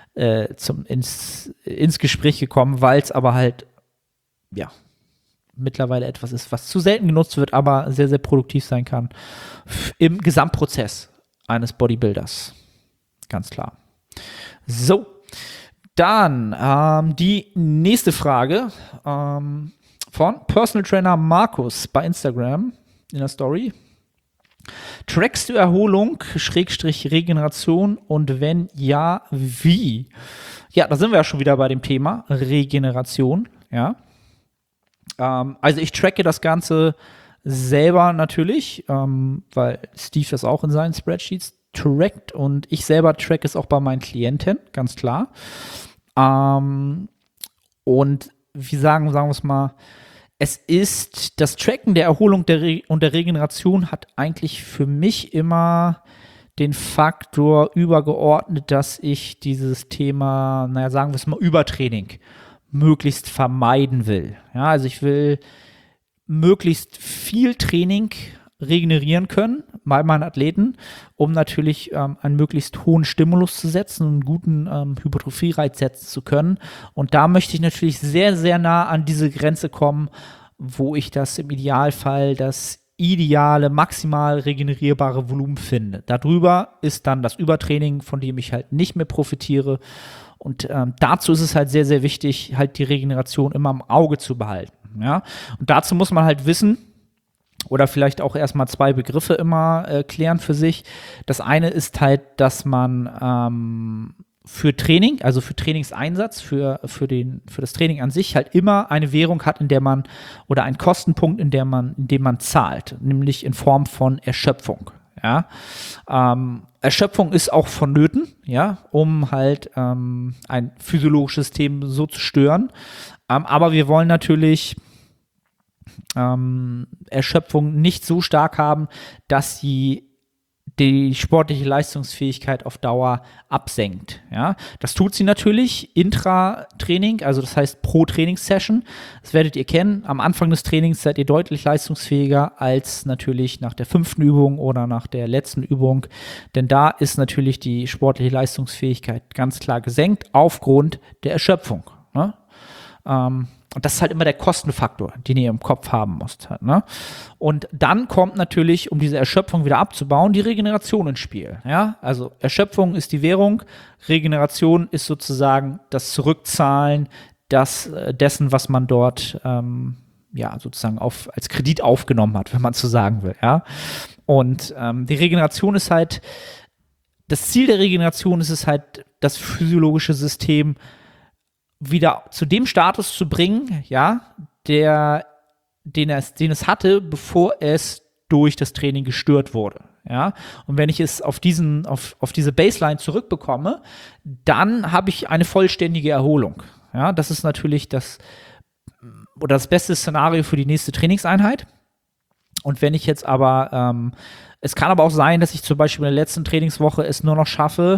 B: ins Gespräch gekommen, weil es aber halt, ja, mittlerweile etwas ist, was zu selten genutzt wird, aber sehr, sehr produktiv sein kann im Gesamtprozess eines Bodybuilders. Ganz klar. So, dann die nächste Frage von Personal Trainer Markus bei Instagram in der Story. Trackst du Erholung, Regeneration und wenn ja, wie? Ja, da sind wir ja schon wieder bei dem Thema Regeneration, ja. Also ich tracke das Ganze selber natürlich, weil Steve das auch in seinen Spreadsheets trackt und ich selber track es auch bei meinen Klienten, ganz klar. Und sagen wir es mal, es ist das Tracken der Erholung und der Regeneration hat eigentlich für mich immer den Faktor übergeordnet, dass ich dieses Thema, sagen wir es mal, Übertraining möglichst vermeiden will. Ja, also ich will möglichst viel Training regenerieren können bei meinen Athleten, um natürlich einen möglichst hohen Stimulus zu setzen und einen guten Hypertrophie-Reiz setzen zu können. Und da möchte ich natürlich sehr, sehr nah an diese Grenze kommen, wo ich das im Idealfall das ideale, maximal regenerierbare Volumen finde. Darüber ist dann das Übertraining, von dem ich halt nicht mehr profitiere. Und dazu ist es halt sehr, sehr wichtig, halt die Regeneration immer im Auge zu behalten. Ja? Und dazu muss man halt wissen, oder vielleicht auch erstmal zwei Begriffe immer klären für sich. Das eine ist halt, dass man für Training, also für Trainingseinsatz, für das Training an sich halt immer eine Währung hat, in der man, oder einen Kostenpunkt, in dem man zahlt, nämlich in Form von Erschöpfung. Ja? Erschöpfung ist auch vonnöten, ja, um halt ein physiologisches System so zu stören. Aber wir wollen natürlich Erschöpfung nicht so stark haben, dass sie die sportliche Leistungsfähigkeit auf Dauer absenkt. Ja? Das tut sie natürlich intra-Training, also das heißt pro Trainingssession. Das werdet ihr kennen. Am Anfang des Trainings seid ihr deutlich leistungsfähiger als natürlich nach der 5. Übung oder nach der letzten Übung. Denn da ist natürlich die sportliche Leistungsfähigkeit ganz klar gesenkt aufgrund der Erschöpfung. Ne? Und das ist halt immer der Kostenfaktor, den ihr im Kopf haben müsst. Halt, ne? Und dann kommt natürlich, um diese Erschöpfung wieder abzubauen, die Regeneration ins Spiel. Ja? Also Erschöpfung ist die Währung, Regeneration ist sozusagen das Zurückzahlen dessen, was man dort sozusagen als Kredit aufgenommen hat, wenn man so sagen will. Ja? Und die Regeneration ist halt, das Ziel der Regeneration ist es halt, das physiologische System wieder zu dem Status zu bringen, ja, den es hatte, bevor es durch das Training gestört wurde. Ja? Und wenn ich es auf diese Baseline zurückbekomme, dann habe ich eine vollständige Erholung. Ja? Das ist natürlich das oder das beste Szenario für die nächste Trainingseinheit. Und wenn ich jetzt aber, es kann aber auch sein, dass ich zum Beispiel in der letzten Trainingswoche es nur noch schaffe,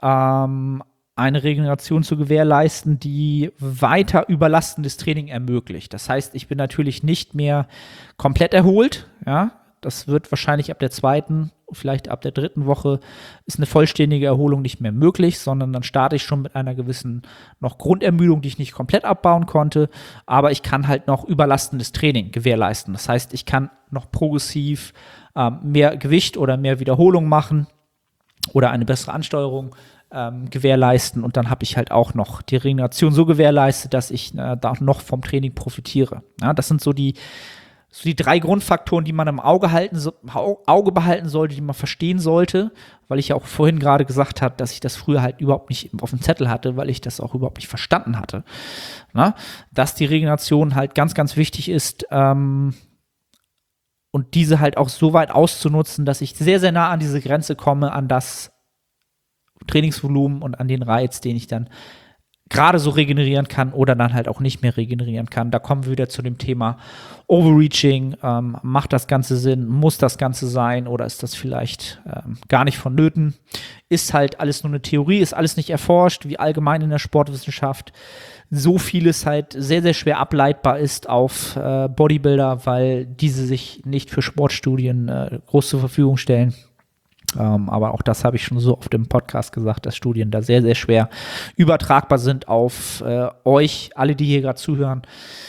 B: eine Regeneration zu gewährleisten, die weiter überlastendes Training ermöglicht. Das heißt, ich bin natürlich nicht mehr komplett erholt, ja. Das wird wahrscheinlich ab der zweiten, vielleicht ab der dritten Woche ist eine vollständige Erholung nicht mehr möglich, sondern dann starte ich schon mit einer gewissen noch Grundermüdung, die ich nicht komplett abbauen konnte, aber ich kann halt noch überlastendes Training gewährleisten. Das heißt, ich kann noch progressiv mehr Gewicht oder mehr Wiederholung machen oder eine bessere Ansteuerung gewährleisten und dann habe ich halt auch noch die Regeneration so gewährleistet, dass ich da noch vom Training profitiere. Ja, das sind so die 3 Grundfaktoren, die man im Auge behalten sollte, die man verstehen sollte, weil ich ja auch vorhin gerade gesagt habe, dass ich das früher halt überhaupt nicht auf dem Zettel hatte, weil ich das auch überhaupt nicht verstanden hatte. Na? Dass die Regeneration halt ganz, ganz wichtig ist und diese halt auch so weit auszunutzen, dass ich sehr, sehr nah an diese Grenze komme, an das Trainingsvolumen und an den Reiz, den ich dann gerade so regenerieren kann oder dann halt auch nicht mehr regenerieren kann. Da kommen wir wieder zu dem Thema Overreaching. Macht das Ganze Sinn? Muss das Ganze sein? Oder ist das vielleicht gar nicht vonnöten? Ist halt alles nur eine Theorie, ist alles nicht erforscht, wie allgemein in der Sportwissenschaft so vieles halt sehr, sehr schwer ableitbar ist auf Bodybuilder, weil diese sich nicht für Sportstudien groß zur Verfügung stellen. Aber auch das habe ich schon so auf dem Podcast gesagt, dass Studien da sehr, sehr schwer übertragbar sind auf euch, alle, die hier gerade zuhören.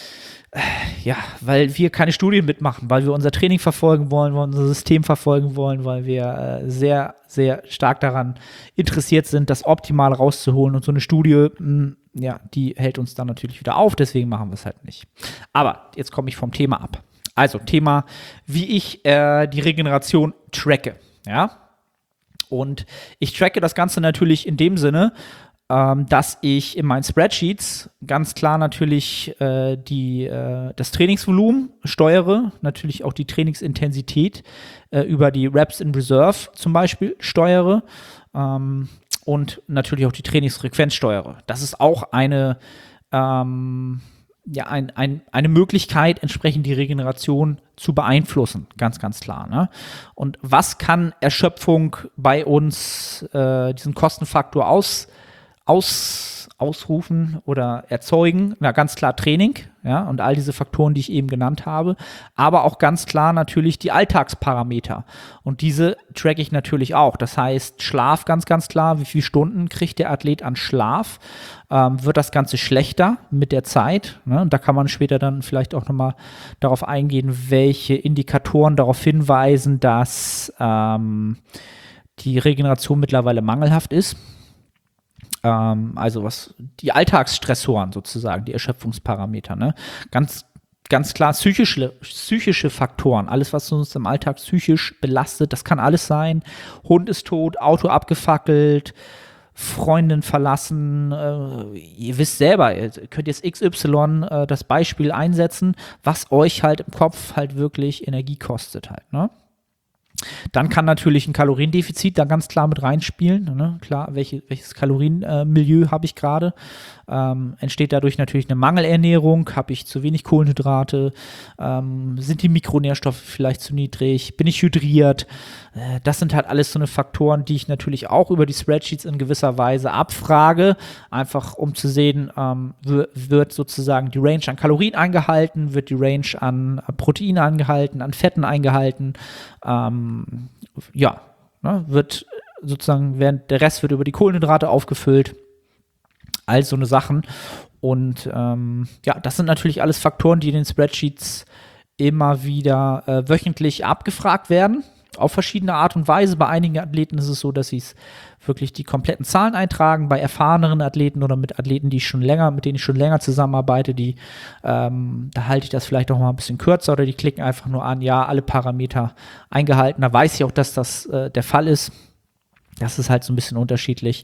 B: Ja, weil wir keine Studien mitmachen, weil wir unser Training verfolgen wollen, weil wir unser System verfolgen wollen, weil wir sehr, sehr stark daran interessiert sind, das Optimale rauszuholen. Und so eine Studie, ja, die hält uns dann natürlich wieder auf, deswegen machen wir es halt nicht. Aber jetzt komme ich vom Thema ab. Also Thema, wie ich die Regeneration tracke, ja. Und ich tracke das Ganze natürlich in dem Sinne, dass ich in meinen Spreadsheets ganz klar natürlich das Trainingsvolumen steuere, natürlich auch die Trainingsintensität über die Reps in Reserve zum Beispiel steuere und natürlich auch die Trainingsfrequenz steuere. Das ist auch eine Möglichkeit, entsprechend die Regeneration zu beeinflussen, ganz, ganz klar. Ne? Und was kann Erschöpfung bei uns, diesen Kostenfaktor ausrufen oder erzeugen? Na, ganz klar Training, ja, und all diese Faktoren, die ich eben genannt habe, aber auch ganz klar natürlich die Alltagsparameter. Und diese tracke ich natürlich auch. Das heißt, Schlaf ganz, ganz klar, wie viele Stunden kriegt der Athlet an Schlaf? Wird das Ganze schlechter mit der Zeit? Ne? Und da kann man später dann vielleicht auch nochmal darauf eingehen, welche Indikatoren darauf hinweisen, dass die Regeneration mittlerweile mangelhaft ist. Also was die Alltagsstressoren sozusagen, die Erschöpfungsparameter, ne? Ganz klar psychische Faktoren, alles, was uns im Alltag psychisch belastet, das kann alles sein. Hund ist tot, Auto abgefackelt, Freundin verlassen, ihr wisst selber, ihr könnt jetzt XY das Beispiel einsetzen, was euch halt im Kopf halt wirklich Energie kostet halt, ne? Dann kann natürlich ein Kaloriendefizit da ganz klar mit reinspielen. Ne? Klar, welches Kalorienmilieu habe ich gerade? Entsteht dadurch natürlich eine Mangelernährung? Habe ich zu wenig Kohlenhydrate? Sind die Mikronährstoffe vielleicht zu niedrig? Bin ich hydriert? Das sind halt alles so eine Faktoren, die ich natürlich auch über die Spreadsheets in gewisser Weise abfrage, einfach um zu sehen, wird sozusagen die Range an Kalorien eingehalten, wird die Range an Proteinen eingehalten, an Fetten eingehalten, wird sozusagen, während der Rest wird über die Kohlenhydrate aufgefüllt, all so eine Sachen. Und das sind natürlich alles Faktoren, die in den Spreadsheets immer wieder wöchentlich abgefragt werden, auf verschiedene Art und Weise. Bei einigen Athleten ist es so, dass sie es wirklich die kompletten Zahlen eintragen. Bei erfahreneren Athleten oder mit Athleten, mit denen ich schon länger zusammenarbeite, da halte ich das vielleicht auch mal ein bisschen kürzer oder die klicken einfach nur an, ja, alle Parameter eingehalten. Da weiß ich auch, dass das der Fall ist. Das ist halt so ein bisschen unterschiedlich.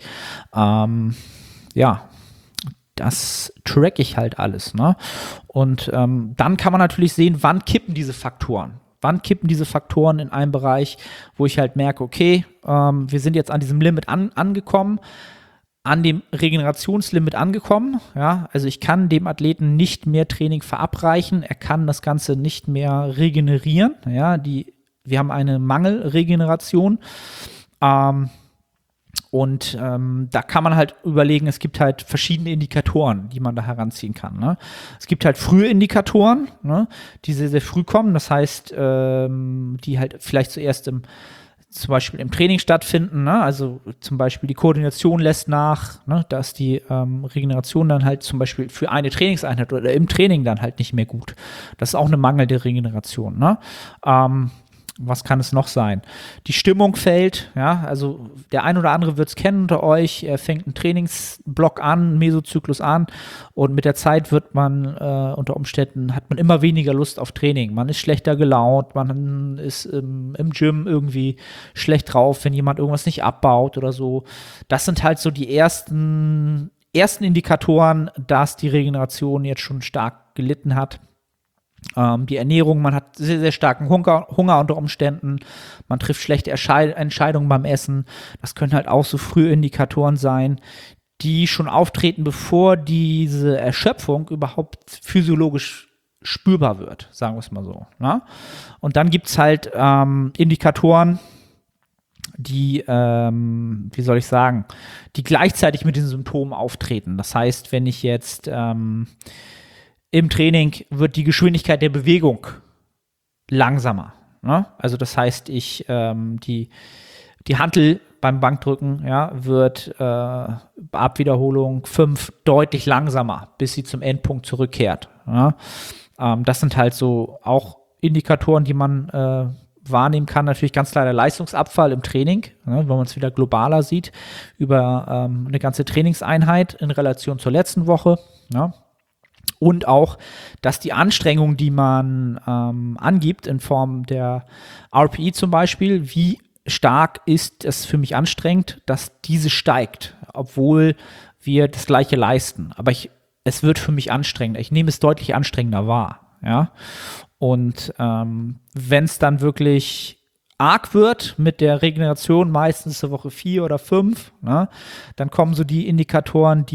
B: Das track ich halt alles. Ne? Und dann kann man natürlich sehen, wann kippen diese Faktoren. Wann kippen diese Faktoren in einem Bereich, wo ich halt merke, okay, wir sind jetzt an diesem Limit angekommen. an dem Regenerationslimit angekommen. Ja, also ich kann dem Athleten nicht mehr Training verabreichen. Er kann das Ganze nicht mehr regenerieren. Ja, wir haben eine Mangelregeneration. Da kann man halt überlegen, es gibt halt verschiedene Indikatoren, die man da heranziehen kann. Ne? Es gibt halt frühe Indikatoren, ne, die sehr, sehr früh kommen. Das heißt, die halt vielleicht zuerst zum Beispiel im Training stattfinden, ne? Also zum Beispiel die Koordination lässt nach, ne? Da ist die Regeneration dann halt zum Beispiel für eine Trainingseinheit oder im Training dann halt nicht mehr gut. Das ist auch eine mangelnde Regeneration. Ne? Was kann es noch sein? Die Stimmung fällt, ja, also der ein oder andere wird es kennen unter euch, er fängt einen Trainingsblock an, einen Mesozyklus an und mit der Zeit wird man unter Umständen, hat man immer weniger Lust auf Training. Man ist schlechter gelaunt, man ist im Gym irgendwie schlecht drauf, wenn jemand irgendwas nicht abbaut oder so. Das sind halt so die ersten Indikatoren, dass die Regeneration jetzt schon stark gelitten hat. Die Ernährung, man hat sehr, sehr starken Hunger unter Umständen, man trifft schlechte Entscheidungen beim Essen. Das können halt auch so frühe Indikatoren sein, die schon auftreten, bevor diese Erschöpfung überhaupt physiologisch spürbar wird, sagen wir es mal so. Ne? Und dann gibt es halt Indikatoren, die, wie soll ich sagen, die gleichzeitig mit den Symptomen auftreten. Das heißt, wenn ich jetzt im Training wird die Geschwindigkeit der Bewegung langsamer. Ne? Also das heißt, die Hantel beim Bankdrücken wird ab Wiederholung 5 deutlich langsamer, bis sie zum Endpunkt zurückkehrt. Ja? Das sind halt so auch Indikatoren, die man wahrnehmen kann. Natürlich ganz klar der Leistungsabfall im Training, ne? Wenn man es wieder globaler sieht, über eine ganze Trainingseinheit in Relation zur letzten Woche. Ja? Und auch, dass die Anstrengung, die man angibt, in Form der RPE zum Beispiel, wie stark ist es für mich anstrengend, dass diese steigt, obwohl wir das Gleiche leisten. Aber es wird für mich anstrengender. Ich nehme es deutlich anstrengender wahr. Ja? Und wenn es dann wirklich arg wird mit der Regeneration, meistens zur Woche 4 oder 5, ne, dann kommen so die Indikatoren,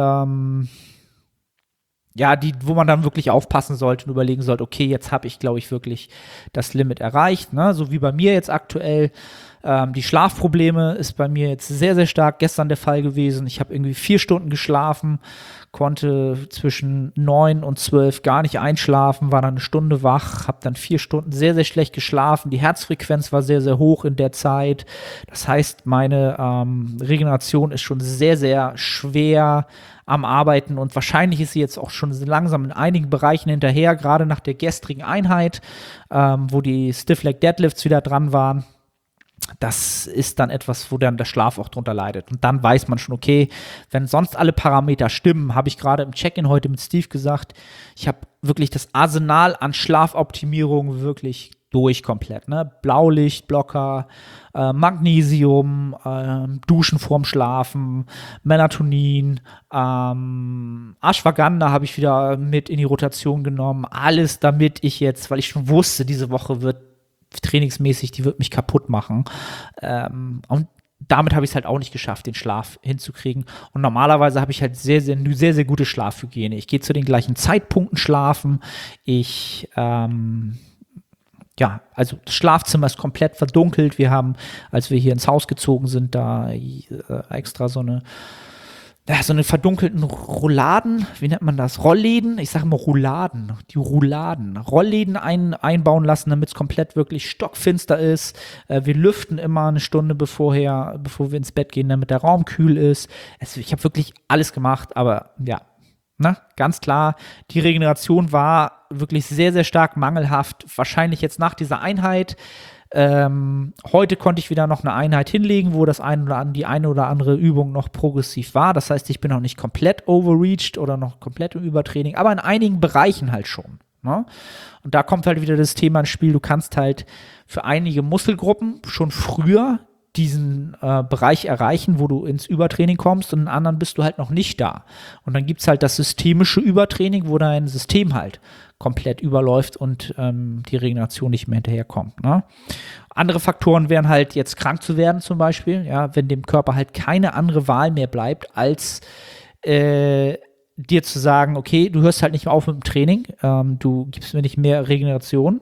B: wo man dann wirklich aufpassen sollte und überlegen sollte, okay, jetzt habe ich, glaube ich, wirklich das Limit erreicht, ne? So wie bei mir jetzt aktuell. Die Schlafprobleme ist bei mir jetzt sehr, sehr stark gestern der Fall gewesen. Ich habe irgendwie 4 Stunden geschlafen, konnte zwischen 9 und 12 gar nicht einschlafen, war dann eine Stunde wach, habe dann 4 Stunden sehr, sehr schlecht geschlafen. Die Herzfrequenz war sehr, sehr hoch in der Zeit. Das heißt, meine Regeneration ist schon sehr, sehr schwer am Arbeiten und wahrscheinlich ist sie jetzt auch schon langsam in einigen Bereichen hinterher, gerade nach der gestrigen Einheit, wo die Stiff Leg Deadlifts wieder dran waren. Das ist dann etwas, wo dann der Schlaf auch drunter leidet. Und dann weiß man schon, okay, wenn sonst alle Parameter stimmen, habe ich gerade im Check-in heute mit Steve gesagt, ich habe wirklich das Arsenal an Schlafoptimierung wirklich durch komplett. Ne? Blaulichtblocker, Magnesium, Duschen vorm Schlafen, Melatonin, Ashwagandha habe ich wieder mit in die Rotation genommen. Alles, damit ich jetzt, weil ich schon wusste, diese Woche wird trainingsmäßig, die wird mich kaputt machen. Und damit habe ich es halt auch nicht geschafft, den Schlaf hinzukriegen. Und normalerweise habe ich halt sehr, sehr, sehr, sehr gute Schlafhygiene. Ich gehe zu den gleichen Zeitpunkten schlafen. Also das Schlafzimmer ist komplett verdunkelt. Wir haben, als wir hier ins Haus gezogen sind, da extra so eine verdunkelten Rouladen, wie nennt man das? Rollläden? Ich sage immer Rouladen, die Rouladen. Rollläden einbauen lassen, damit es komplett wirklich stockfinster ist. Wir lüften immer eine Stunde bevor wir ins Bett gehen, damit der Raum kühl ist. Ich habe wirklich alles gemacht, aber ja, ganz klar, die Regeneration war wirklich sehr, sehr stark mangelhaft. Wahrscheinlich jetzt nach dieser Einheit. Heute konnte ich wieder noch eine Einheit hinlegen, wo die eine oder andere Übung noch progressiv war. Das heißt, ich bin noch nicht komplett overreached oder noch komplett im Übertraining, aber in einigen Bereichen halt schon. Ne? Und da kommt halt wieder das Thema ins Spiel. Du kannst halt für einige Muskelgruppen schon früher diesen Bereich erreichen, wo du ins Übertraining kommst, und in anderen bist du halt noch nicht da. Und dann gibt es halt das systemische Übertraining, wo dein System halt komplett überläuft und die Regeneration nicht mehr hinterherkommt. Ne? Andere Faktoren wären halt jetzt krank zu werden zum Beispiel, ja, wenn dem Körper halt keine andere Wahl mehr bleibt, als dir zu sagen, okay, du hörst halt nicht mehr auf mit dem Training, du gibst mir nicht mehr Regeneration,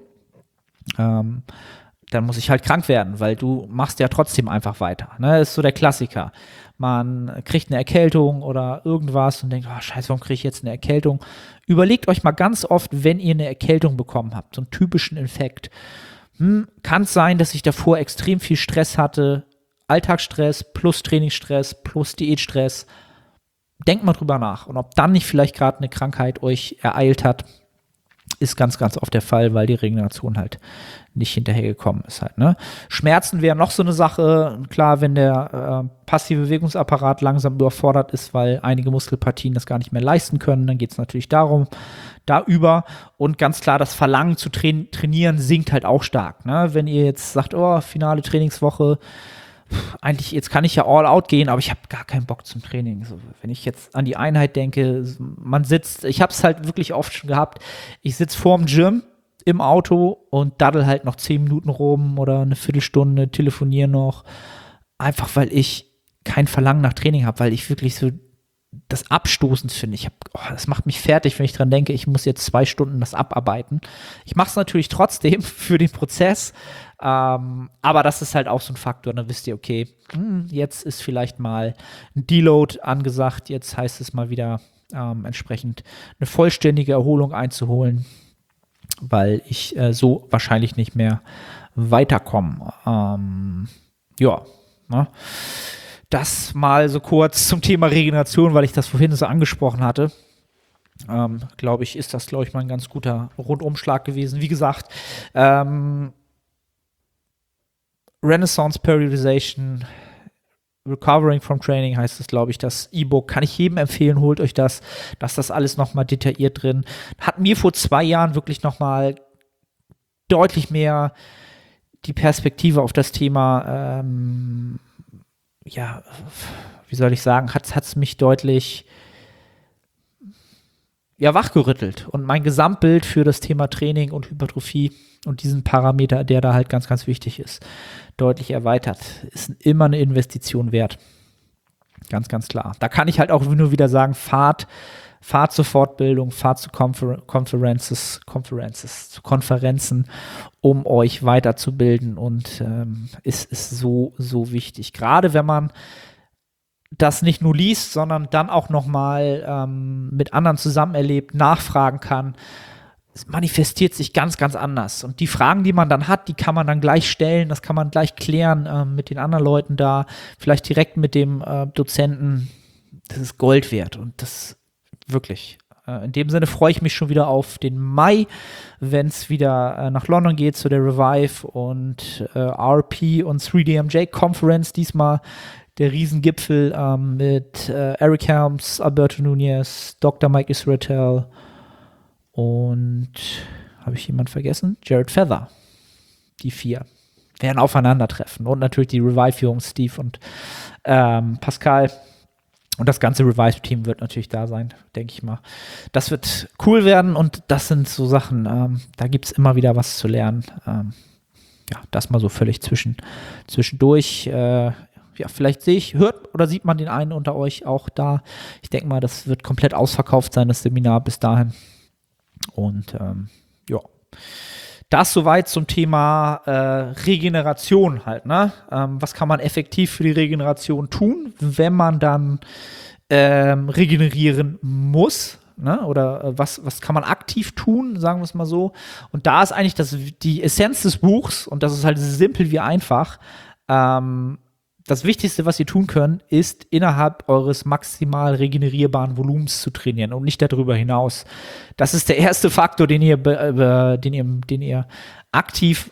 B: dann muss ich halt krank werden, weil du machst ja trotzdem einfach weiter. Ne? Das ist so der Klassiker. Man kriegt eine Erkältung oder irgendwas und denkt, oh, scheiße, warum kriege ich jetzt eine Erkältung? Überlegt euch mal ganz oft, wenn ihr eine Erkältung bekommen habt, so einen typischen Infekt. Kann es sein, dass ich davor extrem viel Stress hatte, Alltagsstress plus Trainingsstress plus Diätstress. Denkt mal drüber nach. Und ob dann nicht vielleicht gerade eine Krankheit euch ereilt hat, ist ganz, ganz oft der Fall, weil die Regeneration halt nicht hinterhergekommen ist halt, ne? Schmerzen wären noch so eine Sache. Klar, wenn der passive Bewegungsapparat langsam überfordert ist, weil einige Muskelpartien das gar nicht mehr leisten können, dann geht es natürlich darum, da über. Und ganz klar, das Verlangen zu trainieren sinkt halt auch stark, ne? Wenn ihr jetzt sagt, oh, finale Trainingswoche, eigentlich, jetzt kann ich ja all out gehen, aber ich habe gar keinen Bock zum Training. So, wenn ich jetzt an die Einheit denke, man sitzt, ich habe es halt wirklich oft schon gehabt, ich sitze vorm Gym im Auto und daddel halt noch 10 Minuten rum oder eine Viertelstunde, telefoniere noch, einfach weil ich kein Verlangen nach Training habe, weil ich wirklich so das abstoßend finde. Das macht mich fertig, wenn ich dran denke, ich muss jetzt 2 Stunden das abarbeiten. Ich mache es natürlich trotzdem für den Prozess, aber das ist halt auch so ein Faktor. Dann wisst ihr, okay, jetzt ist vielleicht mal ein Deload angesagt, jetzt heißt es mal wieder entsprechend eine vollständige Erholung einzuholen, weil ich so wahrscheinlich nicht mehr weiterkomme. Ja, ne? Das mal so kurz zum Thema Regeneration, weil ich das vorhin so angesprochen hatte. Glaube ich, ist das, mal ein ganz guter Rundumschlag gewesen. Wie gesagt, Renaissance Periodization, Recovering from Training heißt es, glaube ich, das E-Book. Kann ich jedem empfehlen, holt euch das. Da ist das alles nochmal detailliert drin. Hat mir vor 2 Jahren wirklich nochmal deutlich mehr die Perspektive auf das Thema wie soll ich sagen, hat es mich deutlich wachgerüttelt und mein Gesamtbild für das Thema Training und Hypertrophie und diesen Parameter, der da halt ganz, ganz wichtig ist, deutlich erweitert. Ist immer eine Investition wert. Ganz, ganz klar. Da kann ich halt auch nur wieder sagen, fahrt zur Fortbildung, fahrt zu Konferenzen, um euch weiterzubilden und ist so, so wichtig. Gerade wenn man das nicht nur liest, sondern dann auch nochmal mit anderen zusammen erlebt, nachfragen kann. Es manifestiert sich ganz, ganz anders. Und die Fragen, die man dann hat, die kann man dann gleich stellen, das kann man gleich klären mit den anderen Leuten da, vielleicht direkt mit dem Dozenten. Das ist Gold wert und das wirklich. In dem Sinne freue ich mich schon wieder auf den Mai, wenn es wieder nach London geht zu der Revive und RP und 3DMJ Conference. Diesmal der Riesengipfel mit Eric Helms, Alberto Nunez, Dr. Mike Israetel und habe ich jemanden vergessen? Jared Feather. Die 4 werden aufeinandertreffen. Und natürlich die Revive-Jungs, Steve und Pascal. Und das ganze Revive-Team wird natürlich da sein, denke ich mal. Das wird cool werden und das sind so Sachen, da gibt es immer wieder was zu lernen. Das mal so völlig zwischendurch. Vielleicht hört oder sieht man den einen unter euch auch da. Ich denke mal, das wird komplett ausverkauft sein, das Seminar bis dahin. Und das soweit zum Thema Regeneration halt, ne? Was kann man effektiv für die Regeneration tun, wenn man dann regenerieren muss, ne? Oder was kann man aktiv tun, sagen wir es mal so. Und da ist eigentlich die Essenz des Buchs, und das ist halt simpel wie einfach, das Wichtigste, was ihr tun könnt, ist innerhalb eures maximal regenerierbaren Volumens zu trainieren und nicht darüber hinaus. Das ist der erste Faktor, den ihr aktiv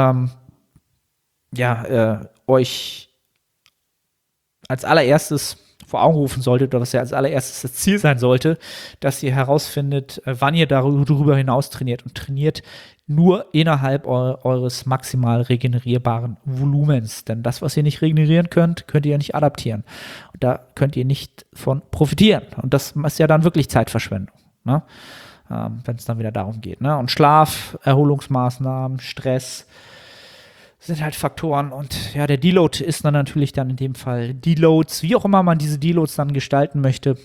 B: euch als allererstes vor Augen rufen solltet oder was ja als allererstes das Ziel sein sollte, dass ihr herausfindet, wann ihr darüber hinaus trainiert und trainiert nur innerhalb eures maximal regenerierbaren Volumens. Denn das, was ihr nicht regenerieren könnt, könnt ihr ja nicht adaptieren. Und da könnt ihr nicht von profitieren. Und das ist ja dann wirklich Zeitverschwendung. Ne? wenn es dann wieder darum geht. Ne? Und Schlaf, Erholungsmaßnahmen, Stress sind halt Faktoren. Und ja, der Deload ist dann natürlich dann in dem Fall Deloads, wie auch immer man diese Deloads dann gestalten möchte,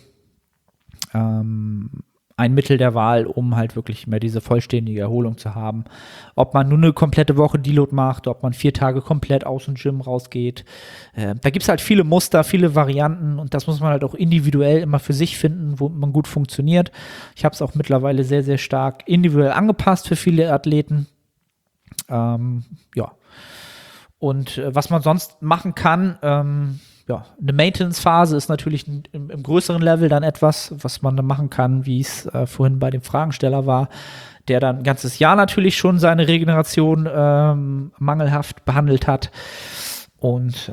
B: ein Mittel der Wahl, um halt wirklich mehr diese vollständige Erholung zu haben. Ob man nur eine komplette Woche Deload macht, ob man 4 Tage komplett aus dem Gym rausgeht. Da gibt es halt viele Muster, viele Varianten und das muss man halt auch individuell immer für sich finden, wo man gut funktioniert. Ich habe es auch mittlerweile sehr, sehr stark individuell angepasst für viele Athleten. Ja. Und was man sonst machen kann, eine Maintenance-Phase ist natürlich im größeren Level dann etwas, was man dann machen kann, wie es vorhin bei dem Fragensteller war, der dann ein ganzes Jahr natürlich schon seine Regeneration mangelhaft behandelt hat. Und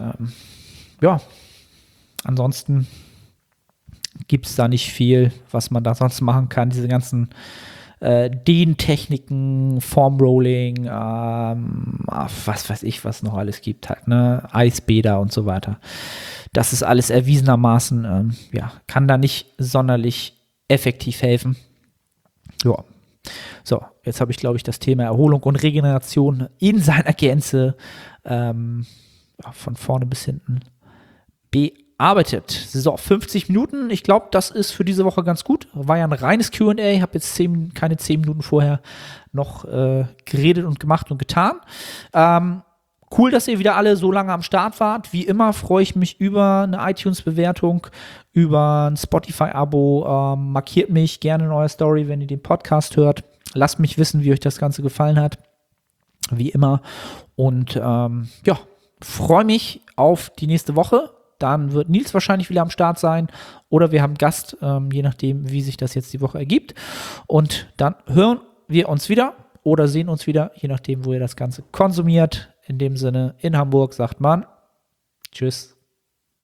B: ansonsten gibt es da nicht viel, was man da sonst machen kann. Diese ganzen Dehntechniken, Formrolling, was weiß ich, was noch alles gibt halt, ne? Eisbäder und so weiter. Das ist alles erwiesenermaßen, kann da nicht sonderlich effektiv helfen. Ja. So, jetzt habe ich, glaube ich, das Thema Erholung und Regeneration in seiner Gänze von vorne bis hinten bearbeitet. So, 50 Minuten. Ich glaube, das ist für diese Woche ganz gut. War ja ein reines Q&A. Ich habe jetzt keine 10 Minuten vorher noch geredet und gemacht und getan. Cool, dass ihr wieder alle so lange am Start wart. Wie immer freue ich mich über eine iTunes-Bewertung, über ein Spotify-Abo. Markiert mich gerne in eurer Story, wenn ihr den Podcast hört. Lasst mich wissen, wie euch das Ganze gefallen hat. Wie immer. Und freue mich auf die nächste Woche. Dann wird Nils wahrscheinlich wieder am Start sein oder wir haben Gast, je nachdem, wie sich das jetzt die Woche ergibt. Und dann hören wir uns wieder oder sehen uns wieder, je nachdem, wo ihr das Ganze konsumiert. In dem Sinne, in Hamburg sagt man Tschüss.